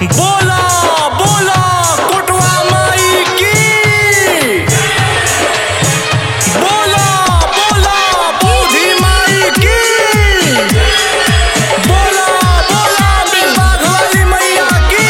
बोला बोला कोटवा माई की। बोला बोला बूढ़ी माई की। बोला बोला बिरबाग वाली मैया की।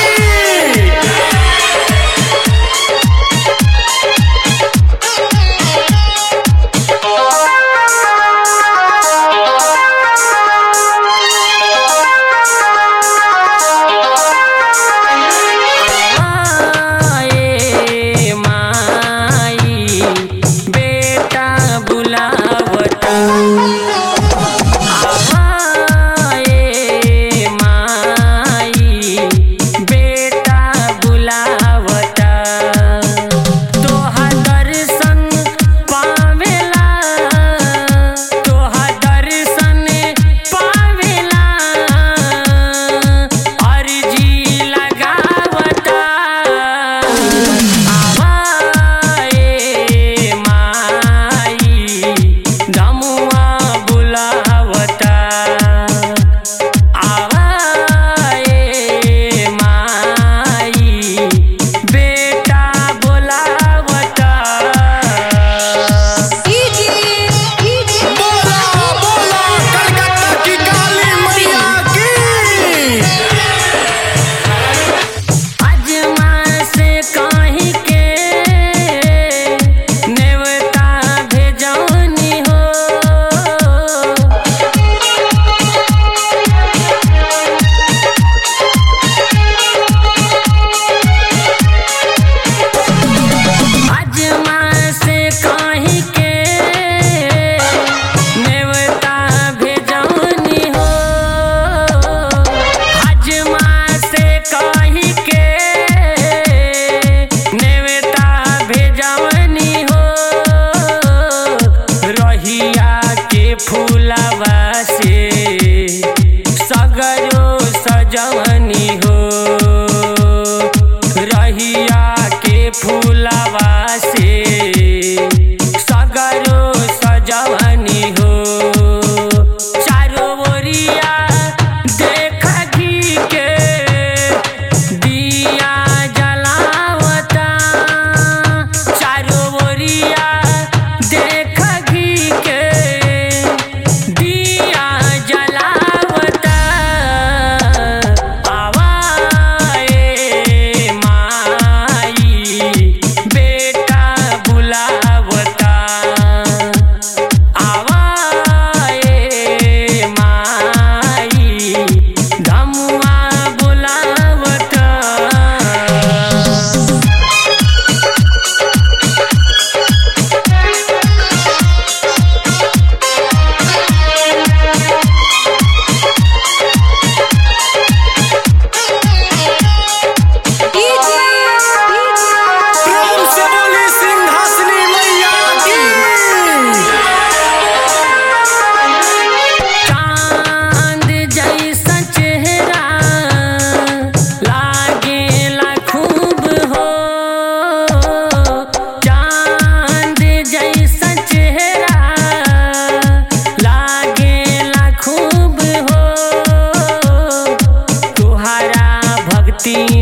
फूलवा से सगरो सजवनी हो। रहिया के फूलवा से सगरो सजवनी हो। चारों ओरिया देख घी के दिया जलावता। चारों ओरिया देख घी के दिया जलावता। आवाए माई बेटा बुलावता। आवाए माई धमुआ बुलावता। प्रेम से बोली सिंहासनी मैया की। चांद जैसा चेहरा लागेला खूब हो। चांद जैसा चेहरा लागेला खूब हो। तुहरा भक्ति